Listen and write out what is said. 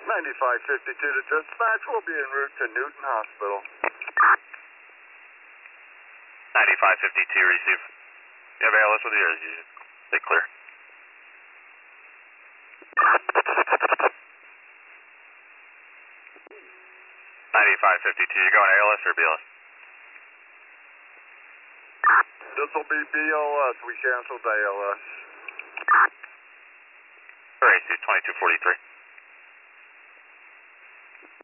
9552 to dispatch. We'll be en route to Newton Hospital. 9552, receive. You have ALS with you? Stay clear. 9552, you going ALS or BLS? This will be BLS. We canceled ALS. All right, 2243.